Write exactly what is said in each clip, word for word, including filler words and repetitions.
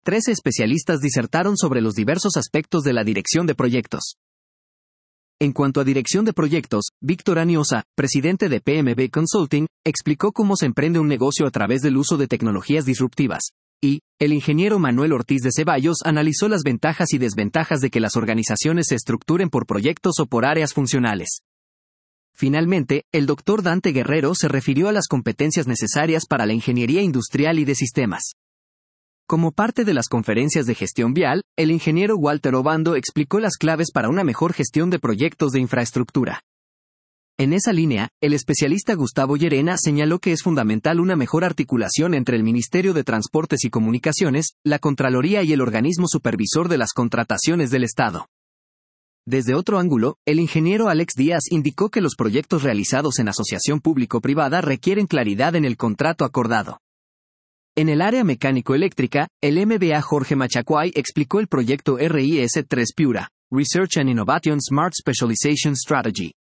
trece especialistas disertaron sobre los diversos aspectos de la dirección de proyectos. En cuanto a dirección de proyectos, Víctor Aniosa, presidente de P M B Consulting, explicó cómo se emprende un negocio a través del uso de tecnologías disruptivas. Y, el ingeniero Manuel Ortiz de Ceballos analizó las ventajas y desventajas de que las organizaciones se estructuren por proyectos o por áreas funcionales. Finalmente, el doctor Dante Guerrero se refirió a las competencias necesarias para la ingeniería industrial y de sistemas. Como parte de las conferencias de gestión vial, el ingeniero Walter Obando explicó las claves para una mejor gestión de proyectos de infraestructura. En esa línea, el especialista Gustavo Llerena señaló que es fundamental una mejor articulación entre el Ministerio de Transportes y Comunicaciones, la Contraloría y el organismo supervisor de las contrataciones del Estado. Desde otro ángulo, el ingeniero Alex Díaz indicó que los proyectos realizados en asociación público-privada requieren claridad en el contrato acordado. En el área mecánico-eléctrica, el M B A Jorge Machacuay explicó el proyecto R I S tres Piura, Research and Innovation Smart Specialization Strategy.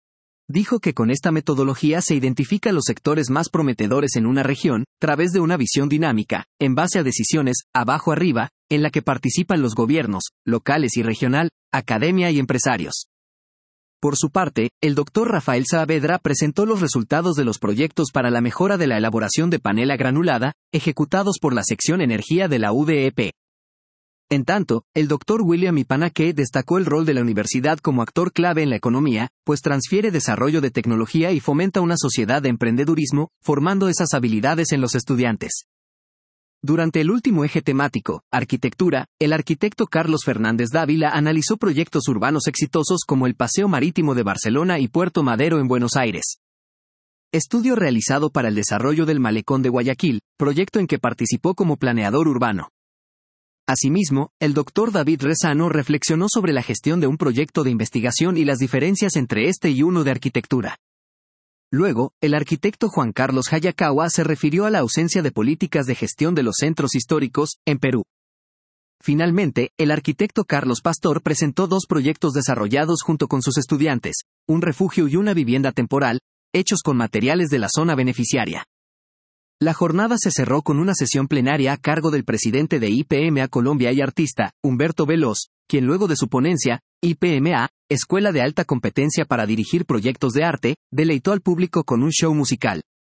Dijo que con esta metodología se identifican los sectores más prometedores en una región, través de una visión dinámica, en base a decisiones, abajo arriba, en la que participan los gobiernos, locales y regional, academia y empresarios. Por su parte, el doctor Rafael Saavedra presentó los resultados de los proyectos para la mejora de la elaboración de panela granulada, ejecutados por la sección Energía de la U D E P. En tanto, el doctor William Ipanaque destacó el rol de la universidad como actor clave en la economía, pues transfiere desarrollo de tecnología y fomenta una sociedad de emprendedurismo, formando esas habilidades en los estudiantes. Durante el último eje temático, arquitectura, el arquitecto Carlos Fernández Dávila analizó proyectos urbanos exitosos como el Paseo Marítimo de Barcelona y Puerto Madero en Buenos Aires. Estudio realizado para el desarrollo del Malecón de Guayaquil, proyecto en que participó como planeador urbano. Asimismo, el doctor David Rezano reflexionó sobre la gestión de un proyecto de investigación y las diferencias entre este y uno de arquitectura. Luego, el arquitecto Juan Carlos Hayakawa se refirió a la ausencia de políticas de gestión de los centros históricos, en Perú. Finalmente, el arquitecto Carlos Pastor presentó dos proyectos desarrollados junto con sus estudiantes, un refugio y una vivienda temporal, hechos con materiales de la zona beneficiaria. La jornada se cerró con una sesión plenaria a cargo del presidente de I P M A Colombia y artista, Humberto Veloz, quien luego de su ponencia, I P M A, Escuela de Alta Competencia para Dirigir Proyectos de Arte, deleitó al público con un show musical.